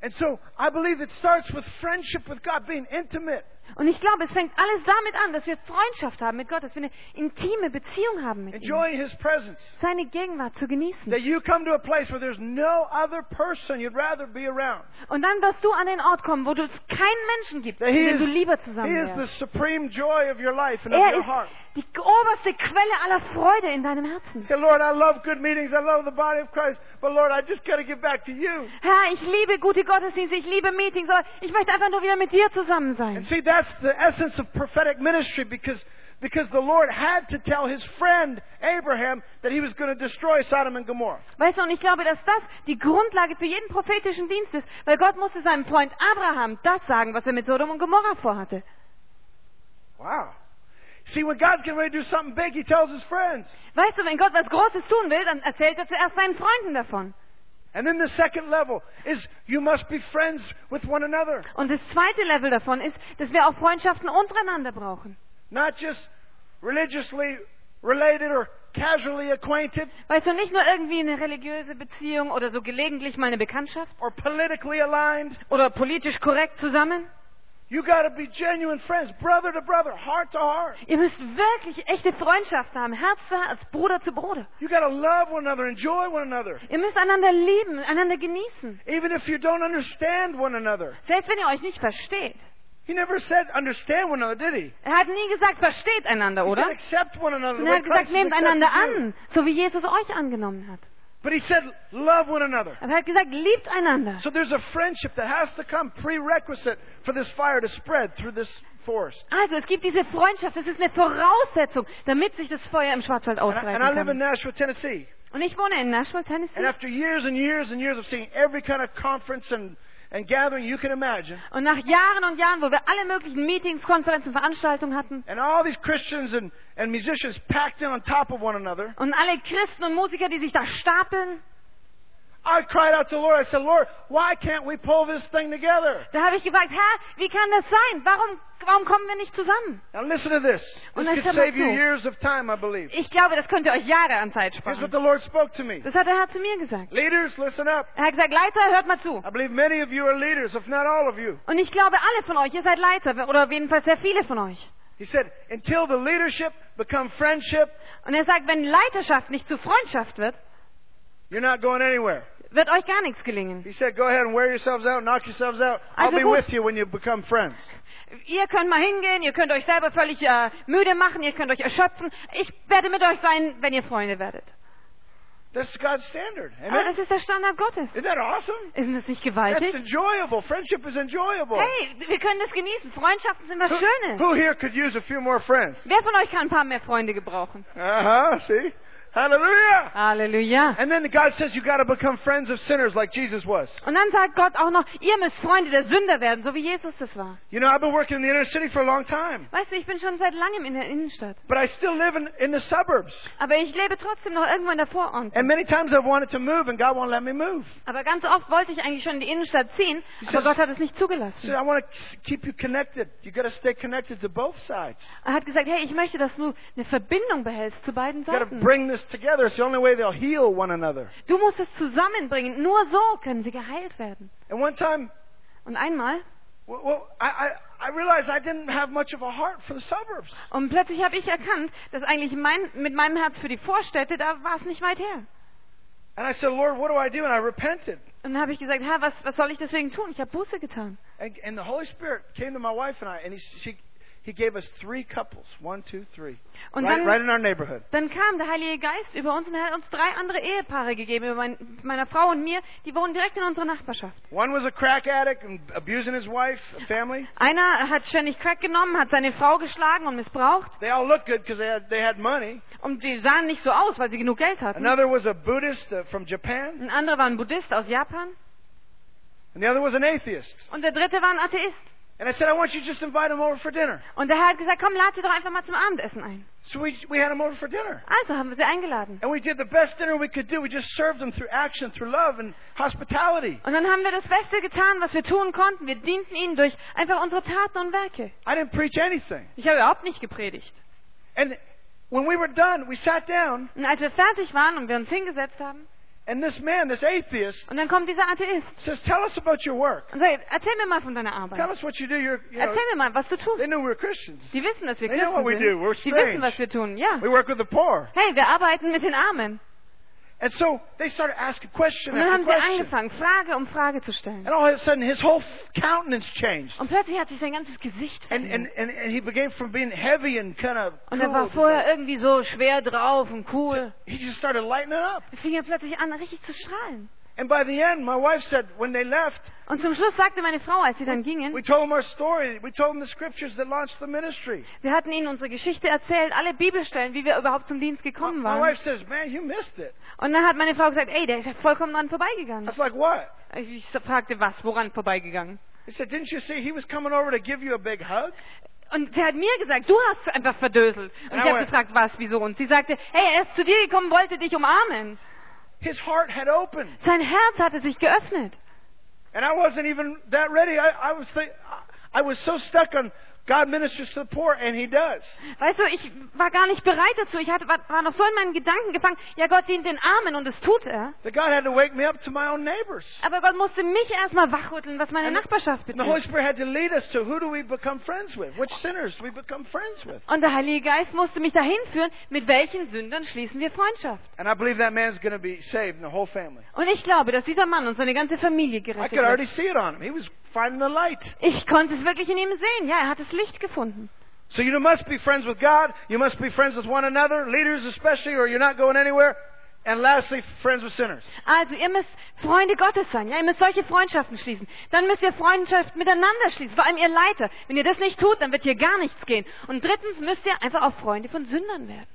And so I believe it starts with friendship with God, being intimate. Und ich glaube, es fängt alles damit an, dass wir Freundschaft haben mit Gott, dass wir eine intime Beziehung haben mit ihm. Enjoying His presence. Seine Gegenwart zu genießen. That you come to a place where there's no other person you'd rather be around. Und dann wirst du an den Ort kommen, wo es keinen Menschen gibt, mit dem du lieber zusammen He is the wärst. supreme joy of your life and of Er your ist heart. die oberste Quelle aller Freude in deinem Herzen. Say, Lord, I love good meetings. I love the body of Christ. But Lord, I just got to get back to you. Herr, ich liebe gute Gottesdienste, ich liebe Meetings, aber ich möchte einfach nur wieder mit dir zusammen sein. And see, that's the essence of prophetic ministry because the Lord had to tell His friend Abraham that He was going to destroy Sodom and Gomorrah. Weißt du, und ich glaube, dass das die Grundlage für jeden prophetischen Dienst ist, weil Gott musste seinem Freund Abraham das sagen, was er mit Sodom und Gomorrah vorhatte. Wow. See, when God's getting ready to do something big, He tells His friends. Weißt du, wenn Gott was Großes tun will, dann erzählt er zuerst seinen Freunden davon. And then the second level is you must be friends with one another. Und das zweite Level davon ist, dass wir auch Freundschaften untereinander brauchen. Not just religiously related or casually acquainted Weißt du, nicht nur irgendwie eine religiöse Beziehung oder so gelegentlich mal eine Bekanntschaft or politically aligned. oder politisch korrekt zusammen. You got to be genuine friends, brother to brother, heart to heart. Ihr müsst wirklich echte Freundschaft haben, Herz zu Herz, Bruder zu Bruder. You got to love one another, enjoy one another. Ihr müsst einander lieben, einander genießen. Even if you don't understand one another. Selbst wenn ihr euch nicht versteht. He never said understand one another, did he? Er hat nie gesagt, versteht einander, He oder? said accept one another. the Und er way hat gesagt, Christ has nehmt einander accepted you. an, so wie Jesus euch angenommen hat. But he said love one another. Aber er hat gesagt, liebt einander. So there's a friendship that has to come prerequisite for this fire to spread through this forest. Also es gibt diese Freundschaft, das ist eine Voraussetzung, damit sich das Feuer im Schwarzwald And ausbreiten I live in kann. Nashville, Tennessee. Und ich wohne in Nashville, And Tennessee. after years and years and years of seeing every kind of conference and gathering you can imagine, Und nach Jahren und Jahren, wo wir alle möglichen Meetings, Konferenzen, Veranstaltungen hatten and all these Christians and musicians packed in on top of one another, und alle Christen und Musiker, die sich da stapeln, I cried out to the Lord. I said, Lord, why can't we pull this thing together? da habe ich gefragt, Herr, wie kann das sein? Warum kommen wir nicht zusammen? Now listen to this. Und This jetzt could hör mal save you zu. years of time, I believe. Ich glaube, das könnte euch Jahre an Zeit Here's what sparen. the Lord spoke to me. Das hat der Herr zu mir gesagt. Leaders, listen up. Er hat gesagt, Leiter, hört mal zu. I believe many of you are leaders, if not all of you. Und ich glaube, alle von euch, ihr seid Leiter, oder jedenfalls sehr viele von euch. He said, until the leadership become friendship, Und er sagt, wenn Leiterschaft nicht zu Freundschaft wird, you're not going anywhere. wird euch gar nichts gelingen. He said, go ahead and wear yourselves out, knock yourselves out. I'll Also be gut. with you when you become friends. Ihr könnt mal hingehen, ihr könnt euch selber völlig müde machen, ihr könnt euch erschöpfen. Ich werde mit euch sein, wenn ihr Freunde werdet. That's God's standard. Aber Amen? das ist der Standard Gottes. Isn't that awesome? Isn't das nicht That's gewaltig? enjoyable. Friendship is enjoyable. Hey, wir können das genießen. Freundschaften sind was Schönes. Who here could use a few more friends? Wer von euch kann ein paar mehr Freunde gebrauchen? See? Hallelujah. Halleluja. And then God says you got to become friends of sinners like Jesus was. Und dann sagt Gott auch noch, ihr müsst Freunde der Sünder werden, so wie Jesus das war. You know, I've been working in the inner city for a long time, Weißt du, ich bin schon seit langem in der Innenstadt. but I still live in the suburbs. Aber ich lebe trotzdem noch irgendwo in der Vorort. And many times I've wanted to move and God won't let me move. Aber ganz oft wollte ich eigentlich schon in die Innenstadt ziehen, aber Gott hat es nicht So zugelassen. I want to keep you connected. You got to stay connected to both sides. Er hat gesagt, hey, ich möchte, dass du eine Verbindung behältst zu beiden You got to Seiten. bring this together. It's the only way they'll heal one another. Du musst es zusammenbringen. Nur so können sie geheilt werden. And one time, Und einmal, I realized I didn't have much of a heart for the suburbs. und plötzlich habe ich erkannt, dass eigentlich mit meinem Herz für die Vorstädte, da war es nicht weit her. And I said, Lord, what do I do? And I repented. Und dann habe ich gesagt, Herr, was soll ich deswegen tun? Ich habe Buße getan. And the Holy Spirit came to my wife and I, and He gave us 3 couples. 1, 2, 3. Und Right in our neighborhood. Dann kam der Heilige Geist über uns und er hat uns 3 andere Ehepaare gegeben, über meiner Frau und mir, die wohnen direkt in unserer Nachbarschaft. One was a crack addict and abusing his wife, a family. Einer hat ständig Crack genommen, hat seine Frau geschlagen und missbraucht. They all looked good because they had money. Und die sahen nicht so aus, weil sie genug Geld hatten. Another was a Buddhist from Japan. Ein anderer war ein Buddhist aus Japan. And the other was an atheist. Und der dritte war ein Atheist. And I said, I want you to just invite him over for dinner. Und der Herr hat gesagt, komm, lad sie doch einfach mal zum Abendessen ein. So we had him over for dinner. Also haben wir sie eingeladen. And we did the best dinner we could do. We just served them through action, through love and hospitality. Und dann haben wir das Beste getan, was wir tun konnten. Wir dienten ihnen durch einfach unsere Taten und Werke. I didn't preach anything. Ich habe überhaupt nicht gepredigt. And when we were done, we sat down Und als wir fertig waren und wir uns hingesetzt haben, And this man, this atheist, Und dann kommt dieser Atheist says, "Tell us about your work. und sagt, erzähl mir mal von deiner Tell Arbeit. us what you do. Erzähl mir mal, was du tust. They knew we were Christians. Die wissen, dass wir They know what we Christen do. We're sind. Die wissen, strange. was wir tun. Ja. We work with the poor." Hey, wir arbeiten mit den Armen. And so they started asking question Und dann after haben sie question. angefangen, Frage um Frage zu stellen. And all of a sudden, his whole countenance changed. Und plötzlich hat sich sein ganzes Gesicht verändert. And he began from being heavy and kind of Und er war cool. vorher irgendwie so schwer drauf und cool. He just started lightening up. Er fing ja plötzlich an, richtig zu strahlen. And by the end, my wife said, when they left, Und zum Schluss sagte meine Frau, als sie dann gingen, we told them our story. We told them the scriptures that launched the ministry. wir hatten ihnen unsere Geschichte erzählt, alle Bibelstellen, wie wir überhaupt zum Dienst gekommen My waren. wife says, "Man, you missed it." Und dann hat meine Frau gesagt, ey, der ist ja vollkommen dran I vorbeigegangen. was like, "What?" Ich fragte, was, woran vorbeigegangen? He said, "Didn't you see he was coming over to give you a big hug?" Und sie hat mir gesagt, du hast einfach verdöselt. Und ich habe went- gefragt, was, wieso? Und sie sagte, hey, er ist zu dir gekommen, wollte dich umarmen. His heart had opened. Sein Herz hatte sich geöffnet. And I wasn't even that ready. I was so stuck on God ministers to the poor, and He does. Weißt du, ich war gar nicht bereit dazu. Ich war noch so in meinen Gedanken gefangen. Ja, Gott dient den Armen und das tut er. That God had to wake me up to my own neighbors. Aber Gott musste mich erstmal wachrütteln, was meine And Nachbarschaft the Holy betrifft. Spirit had to lead us to who do we become friends with? Which sinners do we become friends with? Und der Heilige Geist musste mich dahin führen, mit welchen Sündern schließen wir Freundschaft. And I believe that man's going to be saved and the whole family. Und ich glaube, dass dieser Mann und seine ganze Familie I gerettet could already wird. see it on him. He was finding the light. Ich konnte es wirklich in ihm sehen. Ja, er hat das Licht gefunden. So you must be friends with God. You must be friends with one another, leaders especially, or you're not going anywhere. And lastly, friends with sinners. Also ihr müsst Freunde Gottes sein. Ja, ihr müsst solche Freundschaften schließen. Dann müsst ihr Freundschaft miteinander schließen. Vor allem ihr Leiter. Wenn ihr das nicht tut, dann wird hier gar nichts gehen. Und drittens müsst ihr einfach auch Freunde von Sündern werden.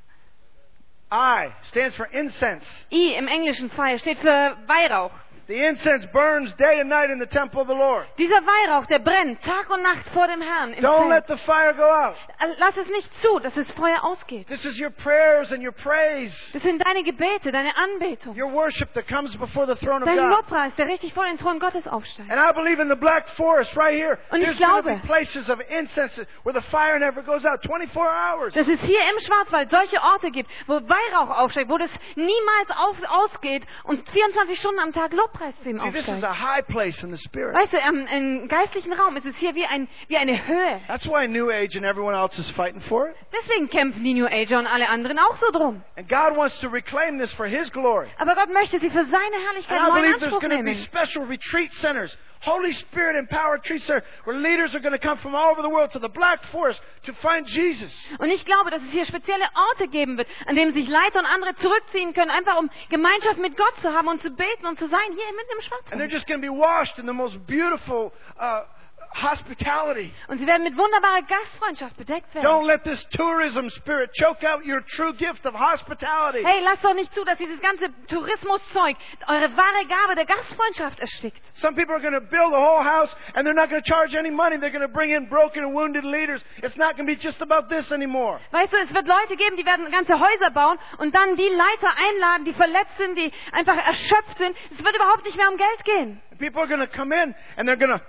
I stands for incense. I im Englischen Fire steht für Weihrauch. The incense burns day and night in the temple of the Lord. Dieser Weihrauch, der brennt Tag und Nacht vor dem Herrn im Don't let Zelt. the fire go out. Lass es nicht zu, dass das Feuer ausgeht. This is your prayers and your praise, Das sind deine Gebete, deine Anbetung. your worship that comes before the throne of Dein God. Lobpreis, der richtig vor den Thron Gottes aufsteigt. And I believe in the Black Forest right here. Und ich There's going to glaube- be places of incense where the fire never goes out 24 hours. Dass es hier im Schwarzwald solche Orte gibt, wo Weihrauch aufsteigt, wo das niemals ausgeht und 24 Stunden am Tag Lobpreis zu ihm See, this is aufsteigt. a high place in the Spirit. Weißt du, im geistlichen Raum ist es hier wie eine Höhe. That's why New Age and everyone else is fighting for it. Deswegen kämpfen die New Ager und alle anderen auch so drum. And God wants to reclaim this for His glory. Aber Gott möchte sie für seine Herrlichkeit And I neu in believe there's Anspruch going to be nehmen. special retreat centers, Holy Spirit empowered retreat centers, where leaders are going to come from all over the world to the Black Forest to find Jesus. Und ich glaube, dass es hier spezielle Orte geben wird, an denen sich Leiter und andere zurückziehen können, einfach um Gemeinschaft mit Gott zu haben und zu beten und zu sein, hier mitten im And they're Schwarzwald. just going to be washed in the most beautiful hospitality. Und sie werden mit wunderbarer Gastfreundschaft bedeckt werden. Don't let this tourism spirit choke out your true gift of hospitality. Hey, lasst doch nicht zu, dass dieses ganze Tourismuszeug eure wahre Gabe der Gastfreundschaft erstickt. Some people are going to build a whole house and they're not going to charge any money. They're going to bring in broken and wounded leaders. It's not going to be just about this anymore. Weißt du, es wird Leute geben, die werden ganze Häuser bauen und dann die Leiter einladen, die verletzt sind, die einfach erschöpft sind. Es wird überhaupt nicht mehr um Geld gehen. People are going to come in and they're going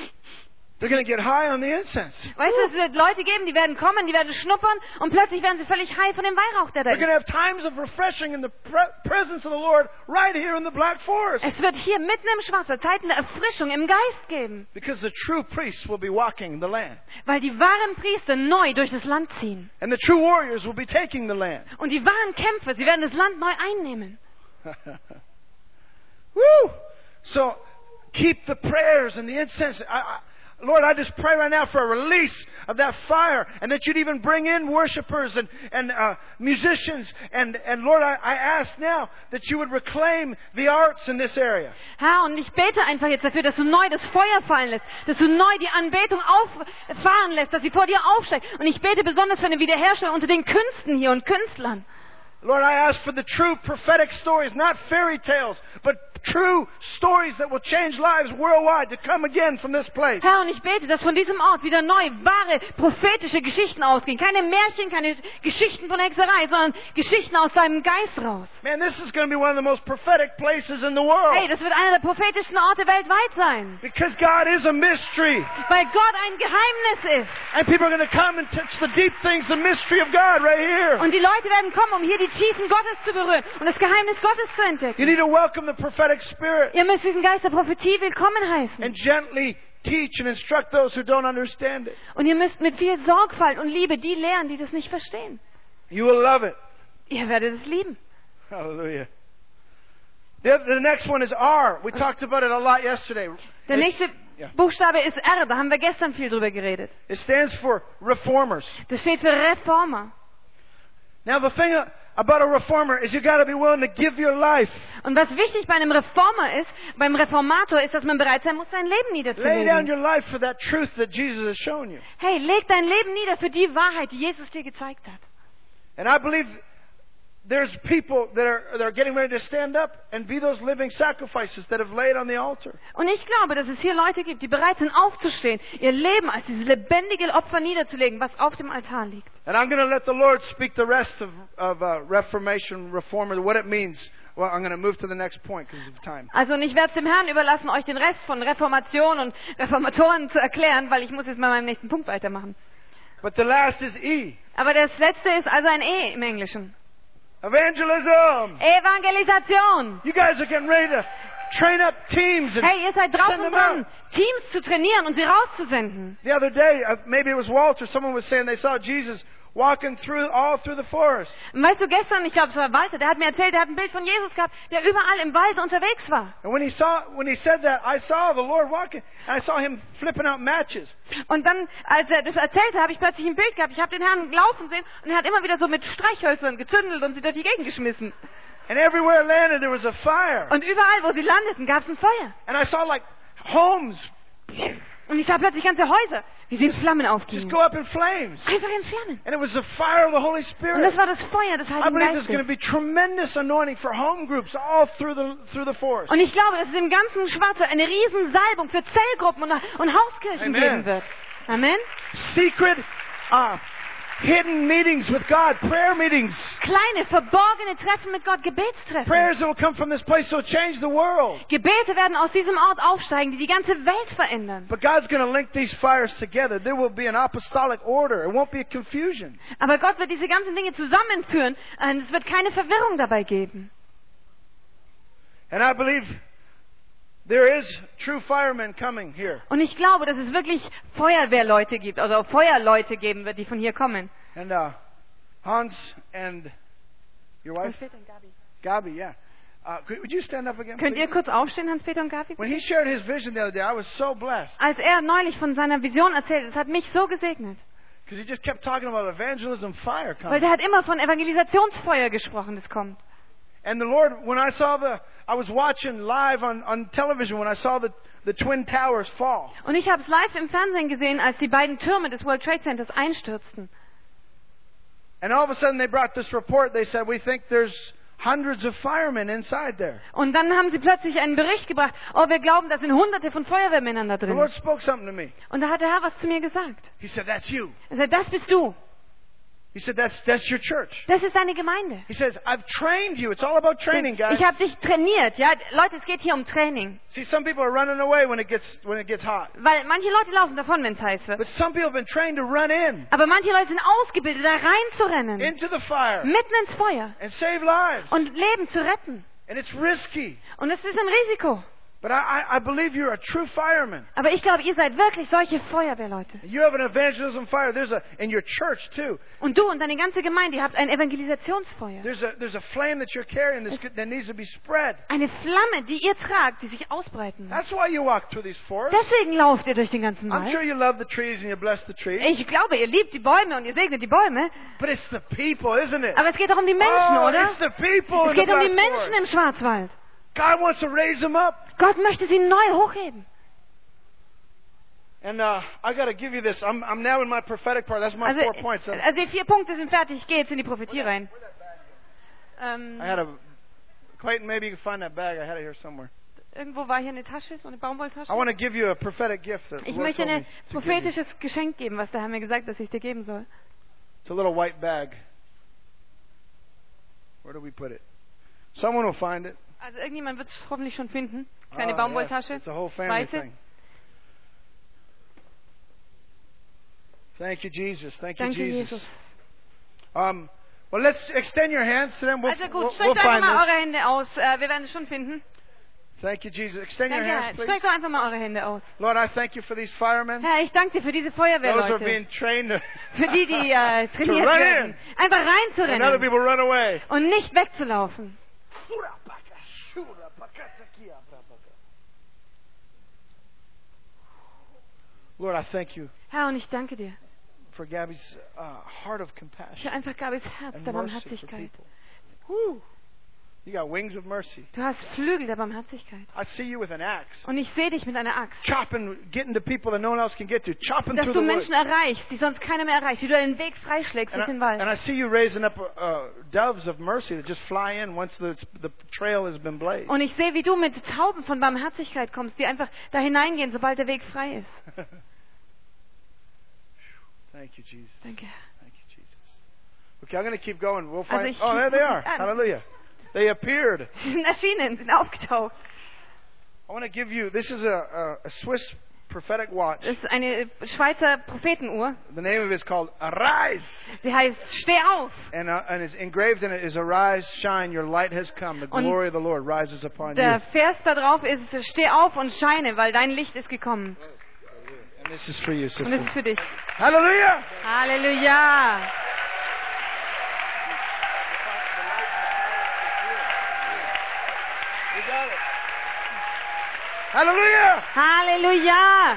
to get high on the incense. Weißt du, es wird Leute geben, die werden kommen, die werden schnuppern und plötzlich werden sie völlig high von dem Weihrauch, der da We're going ist. to have times of refreshing in the presence of the Lord right here in the Black Forest. Es wird hier mitten im Schwarzwald Zeiten der Erfrischung im Geist geben, Because the true priests will be walking the land. weil die wahren Priester neu durch das Land ziehen. And the true warriors will be taking the land. Und die wahren Kämpfer, sie werden das Land neu einnehmen. Woo! So keep the prayers and the incense. Lord, I just pray right now for a release of that fire and that you'd even bring in worshipers and musicians. And Lord, I ask now that you would reclaim the arts in this area. Herr, und ich bete einfach jetzt dafür, dass du neu das Feuer fallen lässt, dass du neu die Anbetung auffahren lässt, dass sie vor dir aufsteigt. Und ich bete besonders für eine Wiederherstellung unter den Künsten hier und Künstlern. Lord, I ask for the true prophetic stories, not fairy tales, but true stories that will change lives worldwide to come again from this place. Herr, und ich bete, dass von diesem Ort wieder neu, wahre, prophetische Geschichten ausgehen. Keine Märchen, keine Geschichten von Hexerei, sondern Geschichten aus deinem Geist raus. Man, this is going to be one of the most prophetic places in the world. Hey, das wird einer der prophetischsten Orte weltweit sein. Because God is a mystery. Weil Gott ein Geheimnis ist. And people are going to come and touch the deep things, the mystery of God right here. Und die Leute werden kommen, um hier die Tiefen Gottes zu berühren und das Geheimnis Gottes zu You entdecken. need to welcome the prophetic spirit Ihr müsst diesen Geist der Prophetie willkommen heißen. and gently teach and instruct those who don't understand it. Und ihr müsst mit viel Sorgfalt und Liebe die lehren, die das nicht verstehen. You will love it. Ihr werdet es lieben. Hallelujah. The next one is R. We talked about it a lot yesterday. Der nächste Buchstabe ist R, da haben wir gestern viel drüber geredet. It stands for reformers. Das steht für Reformer. Now the thing about a reformer is you got to be willing to give your life. Und was wichtig bei einem Reformer ist, beim Reformator ist, dass man bereit sein muss, sein Leben Lay down niederzulegen. your life for that truth that Jesus has shown you. Hey, leg dein Leben nieder für die Wahrheit, die Jesus dir gezeigt hat. And I believe there's people that are getting ready to stand up and be those living sacrifices that have laid on the altar. Und ich glaube, dass es hier Leute gibt, die bereit sind aufzustehen, ihr Leben als dieses lebendige Opfer niederzulegen, was auf dem Altar liegt. And I'm going to let the Lord speak the rest of Reformation, Reformer, what it means. Well, I'm going to move to the next point because of time. Also, und ich werde es dem Herrn überlassen, euch den Rest von Reformation und Reformatoren zu erklären, weil ich muss jetzt mal meinem nächsten Punkt weitermachen. But the last is E. Aber das letzte ist also ein E im Englischen. Evangelism. Evangelisation. You guys are getting ready to train up teams. And Hey, ihr seid send draußen them dran, out. Teams zu trainieren und sie rauszusenden. The other day, maybe it was Walter, someone was saying they saw Jesus walking all through the forest. Und weißt du, gestern, ich glaube, es war Walter, der hat mir erzählt, der hat ein Bild von Jesus gehabt, der überall im Wald unterwegs war. And when he said that, I saw the Lord walking, and I saw him flipping out matches. Und dann, als er das erzählte, habe ich plötzlich ein Bild gehabt. Ich habe den Herrn laufen sehen und er hat immer wieder so mit Streichhölzern gezündelt und sie durch die Gegend geschmissen. And everywhere it landed, there was a fire. Und überall, wo sie landeten, gab es ein Feuer. And I saw like homes Und ich sah plötzlich ganze Häuser, wie sie in Flammen just aufgingen. go up in flames. Einfach in Flammen. And it was the fire of the Holy Und Spirit. das war das Feuer des I Heiligen believe there's going to Geistes. be tremendous anointing for home groups all through the forest. Und ich glaube, dass es im ganzen Schwarze eine riesen Salbung für Zellgruppen und Hauskirchen Amen. geben wird. Amen. Secret, hidden meetings with God, prayer meetings. Kleine, verborgene Treffen mit Gott, Gebetstreffen. Prayers that will come from this place that will change the world. Gebete werden aus diesem Ort aufsteigen, die die ganze Welt verändern. But God's going to link these fires together. There will be an apostolic order. It won't be a confusion. Aber Gott wird diese ganzen Dinge zusammenführen und es wird keine Verwirrung dabei geben. And I believe there is true firemen coming here. Und ich glaube, dass es wirklich Feuerwehrleute gibt, also Feuerleute geben wird, die von hier kommen. And Hans and your wife, Gabi, yeah. Would you stand up again, Könnt ihr please? kurz aufstehen, Hans-Peter und Gabi? When he shared his vision the other day, I was so blessed Als er neulich von seiner Vision erzählt, das hat mich so gesegnet. because he just kept talking about evangelism fire Weil coming. der hat immer von Evangelisationsfeuer gesprochen, das kommt. And the Lord, when I was watching live on television when I saw the Twin Towers fall. Und ich habe es live im Fernsehen gesehen, als die beiden Türme des World Trade Centers einstürzten. And all of a sudden they brought this report. They said, we think there's hundreds of firemen inside there. Und dann haben sie plötzlich einen Bericht gebracht. Oh, wir glauben, da sind Hunderte von Feuerwehrmännern da The drin. Lord spoke something to me. Und da hat der Herr was zu mir gesagt. He said, that's you. Er sagt, das bist du. He said, that's your church. Das ist deine Gemeinde. He says, I've trained you. It's all about training, guys. Ich habe dich trainiert. Ja, Leute, es geht hier um Training. See, some people are running away when it gets hot. Weil manche Leute laufen davon, wenn es heiß wird. But some people have been trained to run in Aber manche Leute sind ausgebildet, da reinzurennen. into the fire Mitten ins Feuer. and save lives. Und Leben zu retten. And it's risky. Und es ist ein Risiko. But I believe you're a true fireman. Aber ich glaube, ihr seid wirklich solche Feuerwehrleute. You have an evangelism fire. There's in your church too. Und du und deine ganze Gemeinde, ihr habt ein Evangelisationsfeuer. There's a flame that you're carrying that needs to be spread. Eine Flamme, die ihr tragt, die sich ausbreiten muss. That's why you walk through these forests. Deswegen lauft ihr durch den ganzen I'm sure Wald. you love the trees and you bless the trees. Ich glaube, ihr liebt die Bäume und ihr segnet die Bäume. But it's the people, isn't it? Aber es geht doch um die Menschen, Oh, oder? it's the people Es in the geht um die Black Menschen Forest. im Schwarzwald. God wants to raise them up. Gott möchte sie neu hochheben. And I got to give you this. I'm now in my prophetic part. That's my Also, 4 points. also die 4 Punkte sind fertig. Ich gehe jetzt in die Prophetie rein. I had a Clayton, maybe you can find that bag. I had it here somewhere. Irgendwo war hier eine Tasche, so eine Baumwolltasche. I want to give you a prophetic gift that the Ich Lord möchte told me ein to give you. prophetisches Geschenk geben, was der Herr mir gesagt hat, dass ich dir geben soll. It's a little white bag. Where do we put it? Someone will find it. Also irgendjemand wird es hoffentlich schon finden. Kleine Yes, Baumwolltasche. it's a whole family Weiße. thing. Thank you, Jesus. Thank you, Danke, Jesus. Jesus. Well, let's extend your hands to them. We'll, Also gut, we'll streckt einfach find mal this. eure Hände aus. Wir werden es schon finden. Thank you, Jesus. Extend your Danke, Herr. hands, please. Streckt doch einfach mal eure Hände aus. Lord, I thank you for these firemen. Herr, ich danke dir für diese Those are Feuerwehrleute. being trained to Für die, die trainiert run werden. Einfach and other reinzurennen people run away. und nicht wegzulaufen. Lord, I thank you Herr, und ich danke dir for Gabby's heart of für compassion einfach Gabis Herz and der mercy for Barmherzigkeit. people. You got wings of mercy. Du hast Flügel der Barmherzigkeit. I see you with an axe, Und ich sehe dich mit einer Axt. chopping, getting to people that no one else can get to, chopping Dass through du the woods. Menschen erreichst, die sonst keiner mehr erreicht. Wie du den Weg freischlägst durch den And Wald. I see you raising up doves of mercy that just fly in once the trail has been blazed. Und ich sehe, wie du mit Tauben von Barmherzigkeit kommst, die einfach da hineingehen, sobald der Weg frei ist. Thank you, Jesus. Danke. Thank you, Jesus. Okay, I'm going to keep going. We'll Also find. ich- Oh, there they are. Hallelujah. They appeared. Sie sind erschienen, sind aufgetaucht. I want to give you. This is a Swiss prophetic watch. Das ist eine Schweizer Prophetenuhr. The name of it is called Arise, Sie heißt Steh auf. and it's engraved in it is Arise, shine, your light has come. The Und glory of the Lord rises upon Der you. Vers da drauf ist, Steh auf und scheine, weil dein Licht ist gekommen. And this is for you, Und es sister. ist für dich. Hallelujah. Halleluja. Hallelujah. Halleluja.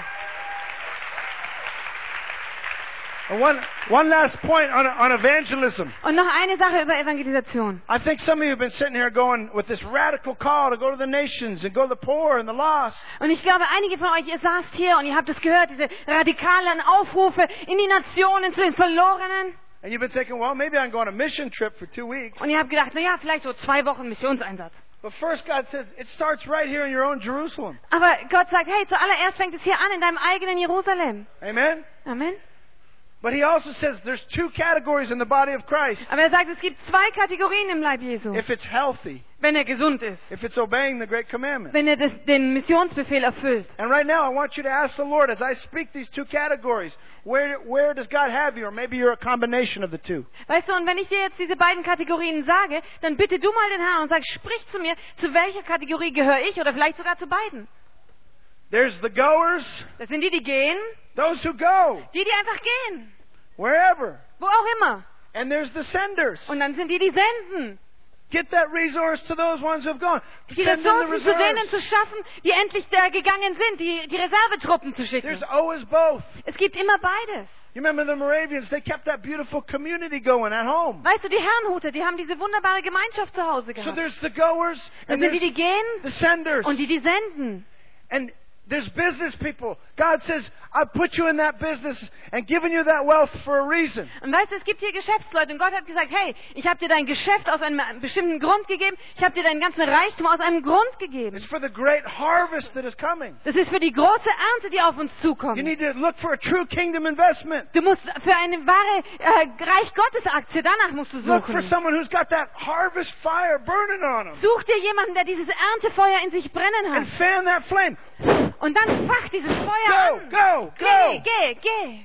And one last point on evangelism. Und noch eine Sache über Evangelisation. I think some of you have been sitting here going with this radical call to go to the nations and go to the poor and the lost. Und ich glaube, einige von euch, ihr saßt hier und ihr habt es gehört, diese radikalen Aufrufe in die Nationen, zu den Verlorenen. And you've been thinking, well, maybe I can go on a mission trip for 2 weeks. Und ihr habt gedacht, naja, vielleicht so 2 Wochen Missionseinsatz. But first, God says it starts right here in your own Jerusalem. Aber Gott sagt, hey, zuallererst fängt es hier an, in deinem eigenen Jerusalem. Amen? Amen. But He also says there's 2 categories in the body of Christ. Aber er sagt, es gibt 2 Kategorien im Leib Jesu. If it's healthy, Wenn er gesund ist. if it's obeying the Great Commandment. Wenn er den Missionsbefehl erfüllt. And right now, I want you to ask the Lord, as I speak these 2 categories, where does God have you? Or maybe you're a combination of the 2. Weißt du, und wenn ich dir jetzt diese beiden Kategorien sage, dann bitte du mal den Herrn und sag, sprich zu mir, zu welcher Kategorie gehöre ich oder vielleicht sogar zu beiden. There's the goers, Das sind die, die gehen, those who go, die einfach gehen. wherever. Wo auch immer. And there's the senders. Und dann sind die, die senden. Get that resource to those ones who've gone. Die Send in the Ressourcen zu denen reserves. zu schaffen, die endlich da gegangen sind, die Reservetruppen zu schicken. There's always both. Es gibt immer beides. You remember the Moravians? They kept that beautiful community going at home. Weißt du, die Herrenhuter, die haben diese wunderbare Gemeinschaft zu Hause So gehabt. there's the goers Dann and sind die, there's die gehen the senders. und die senden. And there's business people. God says, I put you in that business and given you that wealth for a reason. Und weißt du, es gibt hier Geschäftsleute und Gott hat gesagt, hey, ich habe dir dein Geschäft aus einem bestimmten Grund gegeben, ich habe dir deinen ganzen Reichtum aus einem Grund gegeben. It's for the great harvest that is coming. Das ist für die große Ernte, die auf uns You zukommt. need to look for a true kingdom investment. Du musst für eine wahre Reich Gottes Aktie, danach musst du Look for suchen. someone who's got that harvest fire burning on them. Such dir jemanden, der dieses Erntefeuer in sich brennen And hat. fan that flame. Und dann fach dieses Feuer Go, an. go, Geh, go. geh.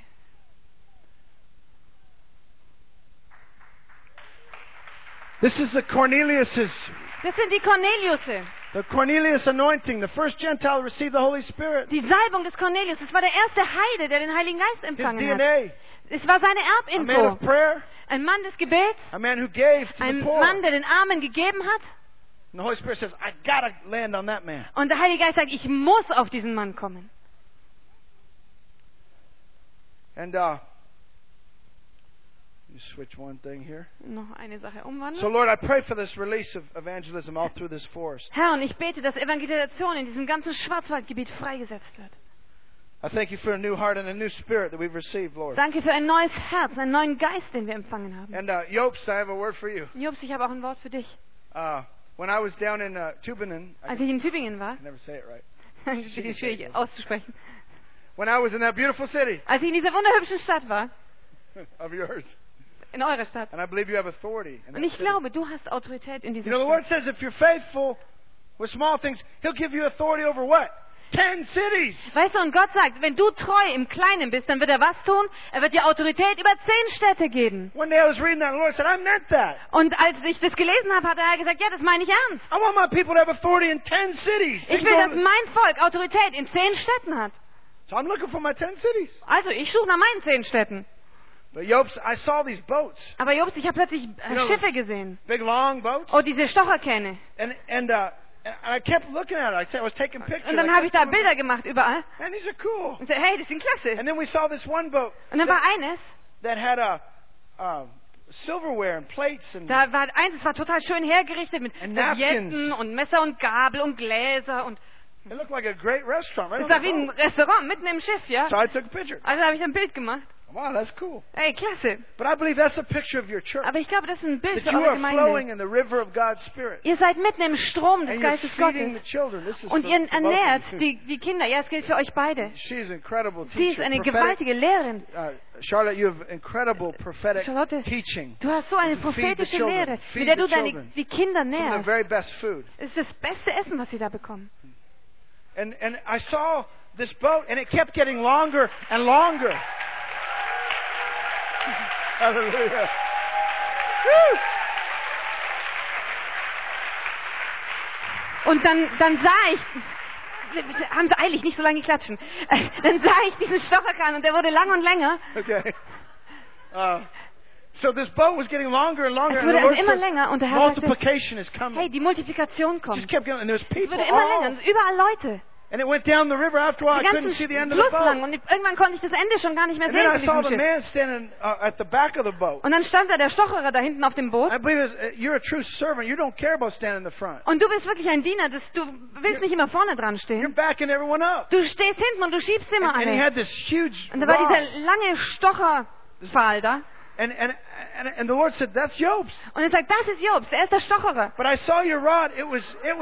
This is the Cornelius's, Das sind die Corneliusse. the Cornelius anointing. The first Gentile received the Holy Spirit. Die Salbung des Cornelius. Das war der erste Heide, der den Heiligen Geist His empfangen hat. DNA. Es war seine A man Erbinfo. of prayer. Ein Mann des Gebets. A man who gave to the Ein poor. Mann, der den Armen gegeben hat. And the Holy Spirit says, I gotta land on that man. Und der Heilige Geist sagt, ich muss auf diesen Mann kommen. And you switch one thing here. Noch eine Sache So umwandeln. Lord, I pray for this release of evangelism all through this forest. Herr, und ich bete, dass Evangelisation in diesem ganzen Schwarzwaldgebiet freigesetzt wird. I thank you for a new heart and a new spirit that we've received, Lord. Danke für ein neues Herz, einen neuen Geist, den wir empfangen haben. And Jobst, I have a word for you. Jobs, ich habe auch ein Wort für dich. When I was down in Tübingen, Als ich in Tübingen war, I never say it right. das ist ein bisschen schwierig auszusprechen. When I was in that beautiful city Als ich in dieser wunderhübschen Stadt war, of yours, in eurer Stadt, and I believe you have authority in und that ich city. glaube, du hast Autorität in You dieser know, the Lord Stadt. says if you're faithful with small things, He'll give you authority over what? 10 cities. Weißt du, und Gott sagt, wenn du treu im Kleinen bist, dann wird er was tun? Er wird dir Autorität über 10 Städte geben. One day I was reading that, and the Lord said, I meant that. Und als ich das gelesen habe, hat er gesagt, ja, das meine ich ernst. I want my people to have authority in 10 cities. Ich will, dass mein Volk Autorität in 10 Städten hat. So I'm looking for my 10 cities. Also, ich suche nach meinen 10 Städten. But Jobs, I saw these boats, Aber Jobs, ich habe plötzlich know, Schiffe gesehen. big long boats, Oh, diese Stocherkähne. and I kept looking at it. I was taking pictures. Und dann habe ich da Bilder gemacht überall. And these are cool. Und so, hey, das sind klasse. And then we saw this one boat Und dann war eines, that had silverware and plates and da war eins, es war total schön hergerichtet mit And Servietten napkins. und Messer und Gabel und Gläser und it looked like a great restaurant right es on war the wie ein boat. Restaurant mitten im Schiff, ja. So I took a picture. Also habe ich ein Bild gemacht. Wow, that's cool. Hey, klasse. But I believe that's a picture of your church. Aber ich glaube, das ist ein Bild That für you eure are flowing Gemeinde. in the river of God's Spirit. Ihr seid mitten im Strom des And you're Geistes feeding the Gottes. children. This is Und for ihr both ernährt of you. die Kinder. Ja, es gilt für euch beide. She's an incredible Sie ist teacher. eine prophetic, gewaltige Lehrerin. Charlotte, you have incredible prophetic Charlotte, teaching. du hast so eine To feed the prophetische children. Lehre, Feed mit der the du children. die Kinder Some of the nährst. very best food. Es ist das beste Essen, was sie da bekommen. And I saw this boat, and it kept getting longer and longer. Hallelujah. Woo! Und dann sah ich, haben sie eilig, nicht so lange klatschen. Dann sah ich diesen Stocherkahn und der wurde lang und länger. Okay. So this boat was getting longer and longer, Es and wurde the Lord also immer says, länger und der Herr sagte, multiplication is hey, coming. die Multiplikation It kommt. just kept going, and there's Es people wurde immer länger all, und überall Leute. and it went down the river. After a while, I Den couldn't see the end ganzen of the Fluss lang boat. und irgendwann konnte ich das Ende schon gar nicht mehr And then I sehen saw von the diesem Schiff. man standing at the back of the boat. Und dann stand da der Stocherer da hinten auf dem Boot. I believe you're a true servant. You don't care about standing in the front. Und du bist wirklich ein Diener, du willst nicht immer vorne dran You're stehen. backing everyone up. Du stehst hinten und du schiebst immer And he alle. had this huge Und da war rod. dieser lange Stocherpfahl da. And the Lord said, that's Job's. Und er sagt, das ist Jobs, er ist der Stocherer. But I saw your rod. It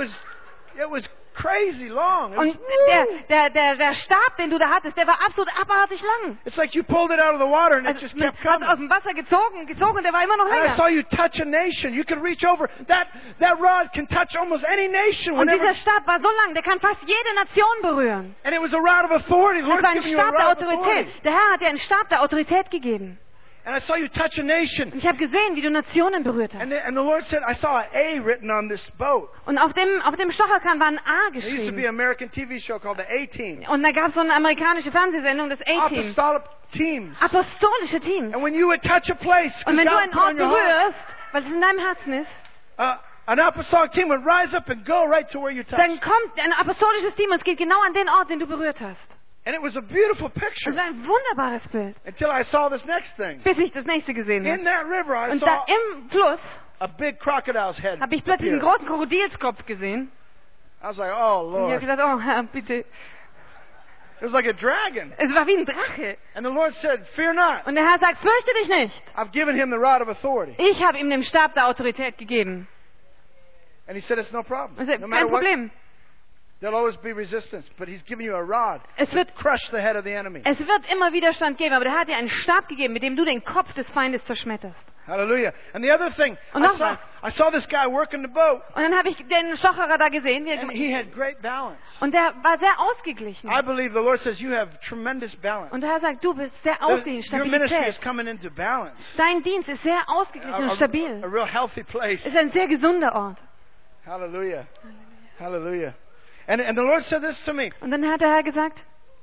was crazy long. It was, Und der Stab, den du da hattest, der war absolut abartig lang. it's like you pulled it out of the water and it Also, just man kept hat coming. aus dem Wasser gezogen und der war immer noch And I saw länger. you touch a nation. You could reach over. That rod can touch almost any nation. Und Whenever, dieser Stab war so lang, der kann fast jede Nation berühren. and it was a rod of authority. The Das Lord's war ein giving you a Stab der rod of Autorität. authority. Der Herr hat dir einen Stab der Autorität gegeben. And I saw you touch a nation. Und ich habe gesehen, wie du Nationen berührt hast. And the Lord said, I saw an A written on this boat. Und auf dem Stocherkahn war ein A There used to be an geschrieben. American TV show called The A-Team. Und da gab es so eine amerikanische Fernsehsendung, das A-Team. Apostolic teams. Apostolische Teams. And when you would touch a place, Und wenn du God einen put on Ort your heart, berührst, weil es in deinem Herzen ist, an apostolic team would rise up and go right to where you touched. dann kommt ein apostolisches Team und es geht genau an den Ort, den du berührt hast. And it was a beautiful Das picture war ein wunderbares Bild, until I saw this next thing. bis ich das nächste gesehen In habe. that river, I Und saw da im Fluss a big crocodile's head. habe ich plötzlich einen appear. großen Krokodilskopf gesehen. I was like, oh Und ich habe Lord. gesagt, oh Herr, bitte. It was like a dragon. Es war wie ein Drache. And the Lord said, fear not. Und der Herr sagt, fürchte dich nicht. I've given him the rod of authority. Ich habe ihm den Stab der Autorität gegeben. And he said, it's no problem. Und er sagt, No matter kein what, Problem. there'll always be resistance. But he's given you a rod Es to wird, crush the head of the enemy. es wird immer Widerstand geben, aber der Herr hat dir einen Stab gegeben, mit dem du den Kopf des Feindes zerschmetterst. Hallelujah. And the other thing, Und noch was. I saw this guy working the boat. Und dann habe ich den Stocherer da gesehen, wie er And he had great balance. und der war sehr ausgeglichen. I believe the Lord says you have tremendous balance. Und der Herr sagt, du bist sehr ausgeglichen, Your ministry is Stabilität. coming into balance. Dein Dienst ist sehr ausgeglichen und A stabil. real healthy place. Es ist ein sehr gesunder Ort. Hallelujah. Hallelujah. And the Lord said this to me. Und dann hat der Herr gesagt,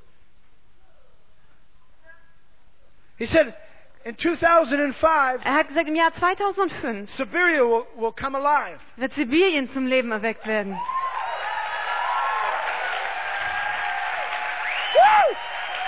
He said, in 2005, er hat gesagt, im Jahr 2005 Siberia will come alive. wird Sibirien zum Leben erweckt werden. Woo!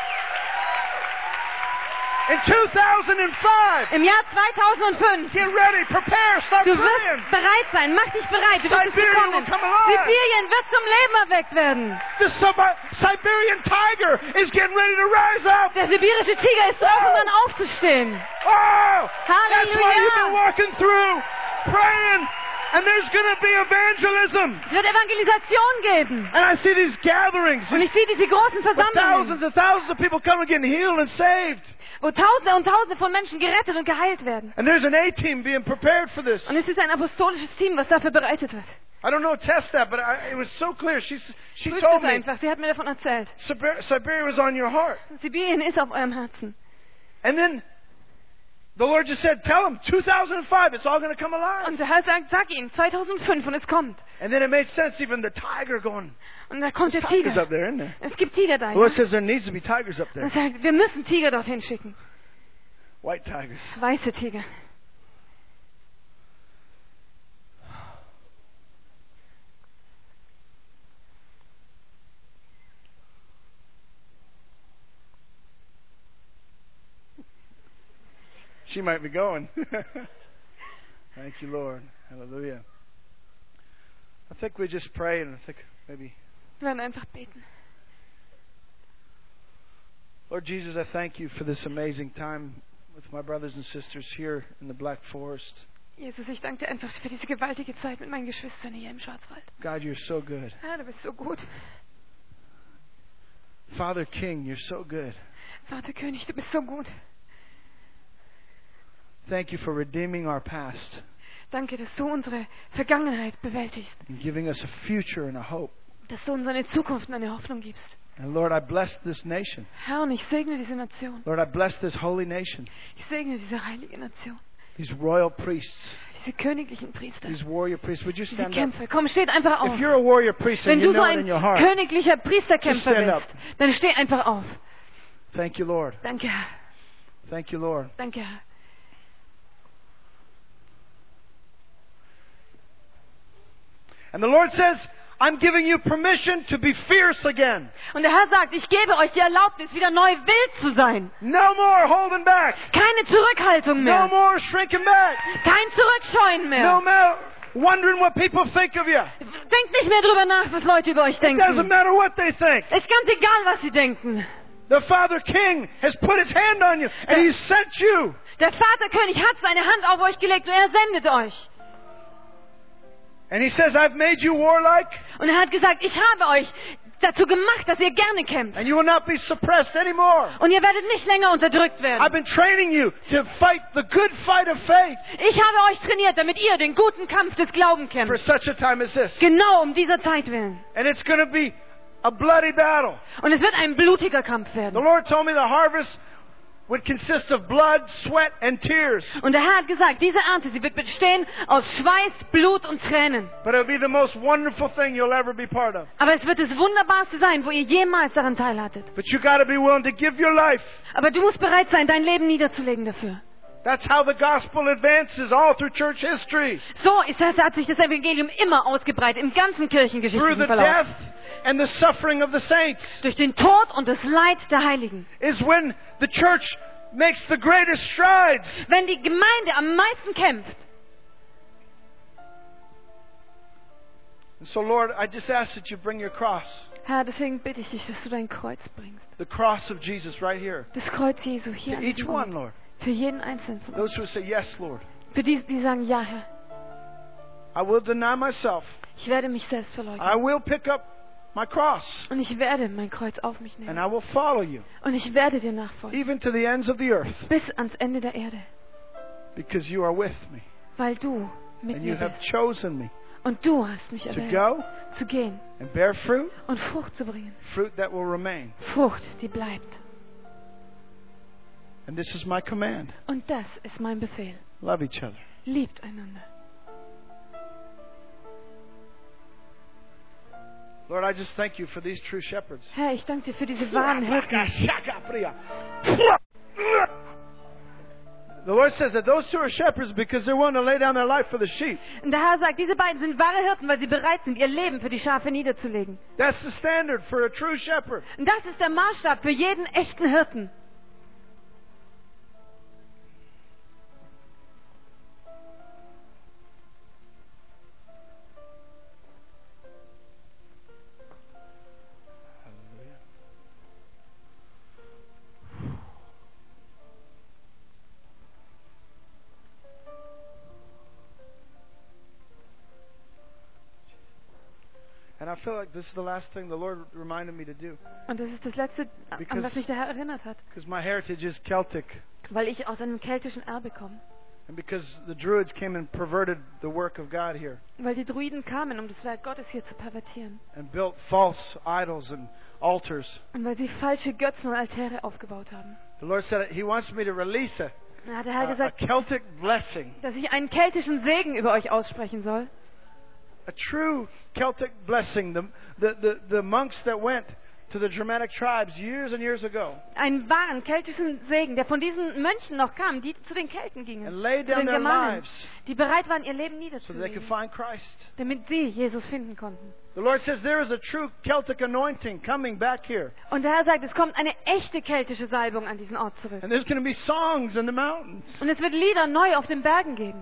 In 2005, Im Jahr 2005. get ready, prepare, start Du praying. wirst bereit sein. Mach dich bereit. Du wirst es Siberia bekommen. will come alive. Sibirien wird zum Leben erweckt werden. The Siberian tiger is getting ready to rise up. Der sibirische Tiger ist drauf, um dann aufzustehen. Oh, that's why you've been Halleluja. walking through, praying, And there's going to be evangelism. Es wird Evangelisation geben. And I see these gatherings Und ich sehe diese großen where Versammlungen, thousands of people come and get healed and saved. wo Tausende und Tausende von Menschen gerettet und geheilt werden. And there's an A-team being prepared for this. Und es ist ein apostolisches Team, was dafür bereitet wird. I don't know, test that, but it was so clear. She Prüft told es me einfach. Sie hat mir davon erzählt. Siberia was on your heart. Sibirien ist auf eurem Herzen. And then the Lord just said, tell them, 2005, it's all going to come alive. Und der Herr sagt, sag ihm, 2005 und es kommt. And then it made sense, even the tiger going, Und da kommt der tigers up Tiger. there, isn't there? Es gibt Tiger da. The Lord Ja? says there needs to be tigers up Er there. sagt, wir müssen Tiger dorthin schicken. White tigers. Weiße Tiger. She might be going. Thank you, Lord. Hallelujah. I think we just pray and I think maybe, Wir werden einfach beten. Lord Jesus, I thank you for this amazing time with my brothers and sisters here in the Black Forest. Jesus, ich danke dir einfach für diese gewaltige Zeit mit meinen Geschwistern hier im Schwarzwald. God, you're so good. Ja, du bist so gut. Father King, you're so good. Vater König, du bist so gut. Thank you for redeeming our past Danke, dass du unsere Vergangenheit bewältigst. and giving us a future and a hope. Dass du uns eine Zukunft und eine Hoffnung gibst. And Lord, I bless this nation. Herr, und ich segne diese Nation. Lord, I bless this holy nation. Ich segne diese heilige Nation. These royal priests, Diese königlichen Priester. these warrior priests. Would you Diese stand up? Kämpfer. Komm, steht einfach auf. If you're a warrior priest Wenn and you du so know it ein in your heart, königlicher Priesterkämpfer Just stand up. bist, dann steh einfach auf. thank you, Lord. Danke, Herr. Thank you, Lord. Danke, Herr. And the Lord says, I'm giving you permission to be fierce again. Und der Herr sagt, ich gebe euch die Erlaubnis, wieder neu wild zu sein. No more holding back. Keine Zurückhaltung No mehr. more shrinking back. Kein Zurückscheuen No mehr. more wondering what people think of you. Denkt nicht mehr drüber nach, was Leute über euch It doesn't denken. matter what they think. Ist ganz egal, was sie denken. The Father King has put his hand on you and He's sent you. Der Vaterkönig hat seine Hand auf euch gelegt und er sendet euch. And He says, I've made you warlike Und er hat gesagt, ich habe euch dazu gemacht, dass ihr gerne kämpft. and you will not be suppressed anymore. Und ihr werdet nicht länger unterdrückt I've werden. been training you to fight the good fight of faith Ich habe euch trainiert, damit ihr den guten Kampf des Glaubens for kämpft. such a time as this. Genau um dieser Zeit willen. And it's going to be a bloody battle. Und es wird ein blutiger Kampf The werden. Lord told me the harvest would consist of blood, sweat, and tears. Und der Herr hat gesagt, diese Ernte, sie wird bestehen aus Schweiß, Blut und Tränen. But it'll be the most wonderful thing you'll ever be part of. Aber es wird das Wunderbarste sein, wo ihr jemals daran teilhattet. But you got to be willing to give your life. Aber du musst bereit sein, dein Leben niederzulegen dafür. That's how the gospel advances all through church history. So hat sich das Evangelium immer ausgebreitet, im ganzen Through kirchengeschichtlichen the Verlauf. death and the suffering of the saints Durch den Tod und das Leid der Heiligen. is when the church makes the greatest strides. Wenn die Gemeinde am meisten kämpft. And so, Lord, I just ask that you bring your cross, Herr, deswegen bitte ich dich, dass du dein Kreuz bringst. the cross of Jesus right here. Das Kreuz Jesu hier To an each diesem one, Ort. Lord. Für jeden Einzelnen von uns. Those who say, yes, Lord. Für die, die sagen, ja, Herr, I will deny myself. ich werde mich selbst I verleugnen. will pick up my cross. Und ich werde mein Kreuz auf mich And nehmen. I will follow you, Und ich werde dir nachfolgen. even to the ends of the earth, Bis ans Ende der Erde. because you are with me. Weil du mit And you mir have bist. chosen me Und du hast mich to erwählt, go zu gehen and bear fruit, und Frucht zu bringen. fruit that will remain. Frucht, die bleibt. And this is my command. Und das ist mein Befehl. Love each other. Liebt einander. Lord, I just thank you for these true shepherds. Herr, ich danke dir für diese wahren Hirten. The Lord says that those two are shepherds because they're willing to lay down their life for the sheep. Und der Herr sagt, diese beiden sind wahre Hirten, weil sie bereit sind, ihr Leben für die Schafe niederzulegen. That's the standard for a true shepherd. Und das ist der Maßstab für jeden echten Hirten. feel like this is the last thing the Lord reminded me to do. Und das ist das Letzte, an was mich der Herr erinnert hat. Because my heritage is Celtic. Weil ich aus einem keltischen Erbe komme. And because the Druids came and perverted the work of God here. Weil die Druiden kamen, um das Werk Gottes hier zu pervertieren. And built false idols and altars. Und weil sie falsche Götzen und Altäre aufgebaut haben. The Lord said He wants me to release Dann hat der Herr a gesagt, Celtic blessing. dass ich einen keltischen Segen über euch aussprechen soll. A true Celtic blessing. The monks that went to the Germanic tribes years and years ago. Einen wahren keltischen Segen, der von diesen Mönchen noch kam, die zu den Kelten gingen. And laid Zu down den their Germanen, lives die bereit waren, ihr Leben so they could niederzulegen, find Christ. damit sie Jesus finden konnten. The Lord says there is a true Celtic anointing coming back here. Und der Herr sagt, es kommt eine echte keltische Salbung an diesen Ort zurück. And there's going to be songs in the mountains. Und es wird Lieder neu auf den Bergen geben.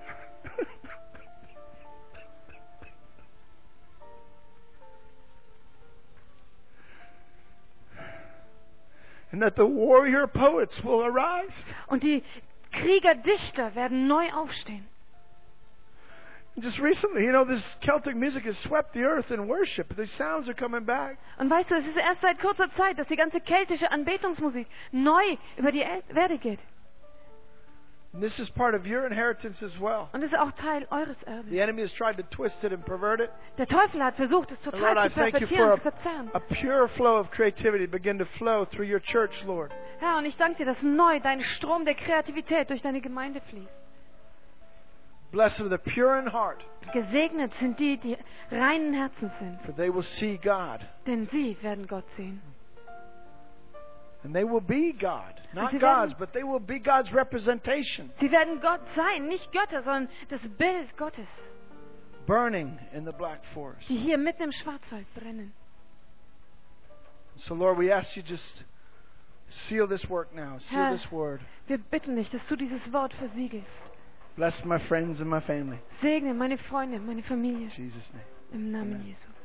And that the warrior poets will arise. Und die Kriegerdichter werden neu aufstehen. Just recently, this Celtic music has swept the earth in worship. These sounds are coming back. Und weißt du, es ist erst seit kurzer Zeit, dass die ganze keltische Anbetungsmusik neu über die Erde geht. And this is part of your inheritance as well. Und es ist auch Teil eures The Erbes. enemy has tried to twist it and pervert it. Der Teufel hat versucht, es And total Lord, I zu thank you pervertieren und for zu verzerren. a pure flow of creativity begin to flow through your church, Lord. Herr, und ich danke dir, dass neu dein Strom der Kreativität durch deine Gemeinde fließt. Blessed are the pure in heart, Gesegnet sind die, die reinen Herzens sind, for they will see God. denn sie werden Gott sehen. And they will be God. Not Sie God's, werden- but they will be God's representation. Sie werden Gott sein, nicht Götter, sondern das Bild Gottes, Burning in the black forest. die hier mitten im Schwarzwald brennen. So, Lord, we ask you just seal this work now. Seal Herr, this word. wir bitten dich, dass du dieses Wort versiegelst. Bless my friends and my family. Segne meine Freunde, meine Familie, In Jesus' name. im Namen Amen. Jesu.